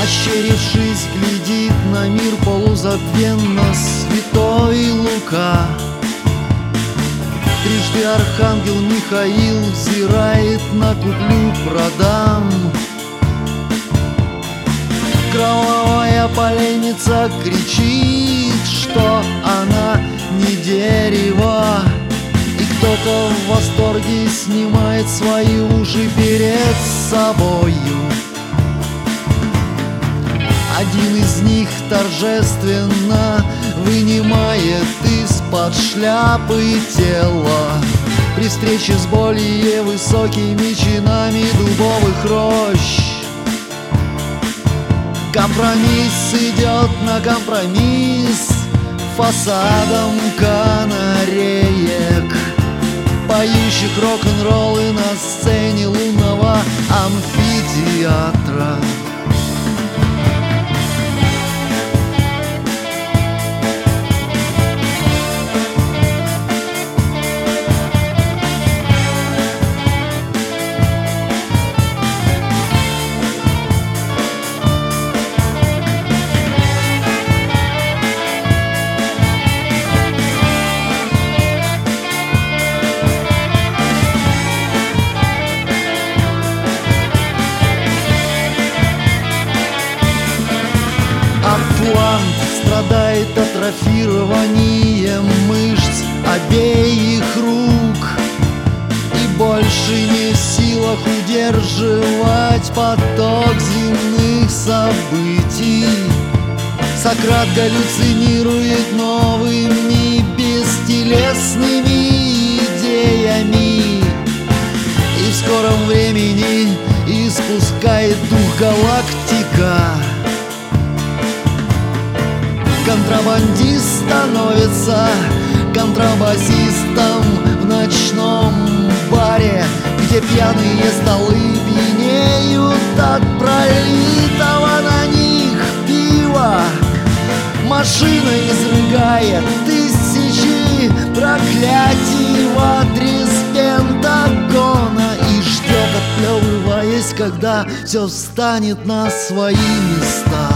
Ощерившись, глядит на мир полузабвенно святой Лука. Трижды архангел Михаил взирает на куплю-продам. Кровавая поленница кричит, что она не дерево. И кто-то в восторге снимает свои уши перед собою. Один из них торжественно вынимает из-под шляпы тело. При встрече с более высокими чинами дубовых рощ компромисс идет на компромисс фасадом канареек, поющих рок-н-роллы на сцене лунного амфитеатра. Атлант страдает атрофированием мышц обеих рук и больше не в силах удерживать поток земных событий. Сократ галлюцинирует новыми бестелесными идеями и в скором времени испускает дух галактика. Контрабандист становится контрабасистом в ночном баре, где пьяные столы пьянеют от пролитого на них пива. Машина изрыгает тысячи проклятий в адрес Пентагона и ждет, отплевываясь, когда все встанет на свои места.